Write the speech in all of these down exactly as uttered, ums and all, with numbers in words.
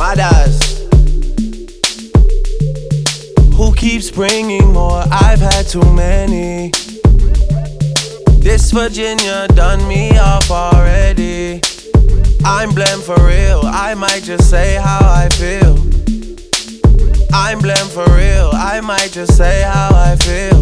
Badass. Who keeps bringing more? I've had too many. This Virginia done me off already. I'm blamed for real, I might just say how I feel. I'm blamed for real, I might just say how I feel.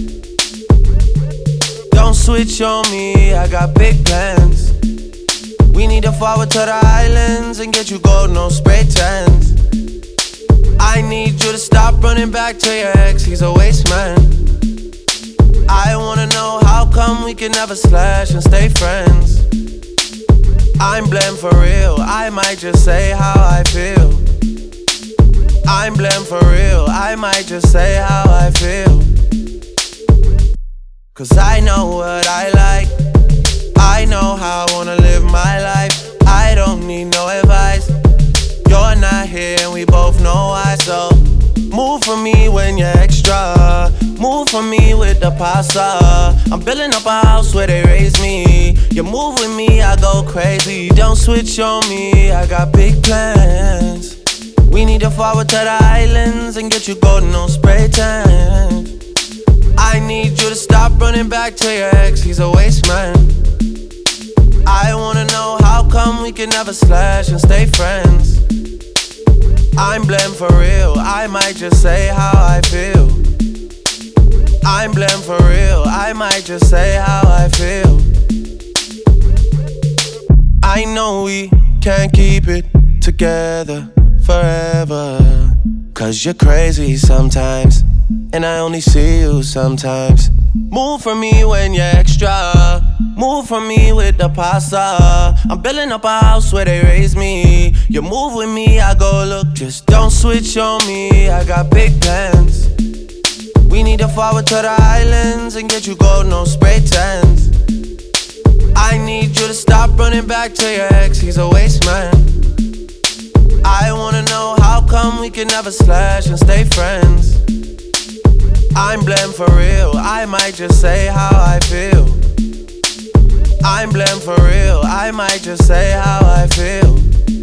Don't switch on me, I got big plans. We need to forward to the islands and get you gold, no spray tans. I need you to stop running back to your ex, he's a waste man. I wanna know how come we can never slash and stay friends. I'm blamed for real, I might just say how I feel. I'm blamed for real, I might just say how I feel. Cause I know what I like, I know how I wanna live my life. I don't need no advice, you're not here and we both know why. So move for me when you're extra, move for me with the pasta. I'm building up a house where they raise me. You move with me, I go crazy. Don't switch on me, I got big plans. We need to forward to the islands and get you golden, no spray tan. I need you to stop running back to your ex, he's a waste man. I wanna know how come we can never slash and stay friends. I'm blamed for real, I might just say how I feel. I'm blamed for real, I might just say how I feel. I know we can't keep it together forever, cause you're crazy sometimes, and I only see you sometimes. Move for me when you're extra, move for me with the pasta. I'm building up a house where they raise me. You move with me, I go look, just don't switch on me, I got big plans. We need to forward to the islands and get you gold, no spray tans. I need you to stop running back to your ex, he's a waste man. I wanna know how come we can never slash and stay friends. I'm blamed for real, I might just say how I feel. I'm blamed for real, I might just say how I feel.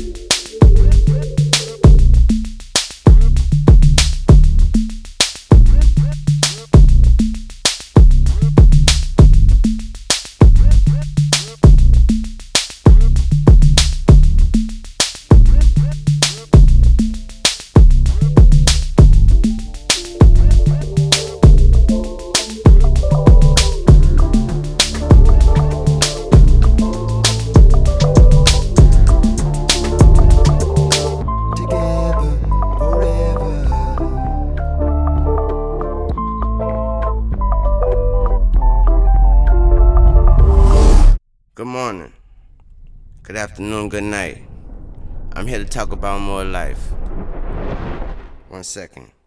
Good morning, good afternoon, good night. I'm here to talk about more life. One second.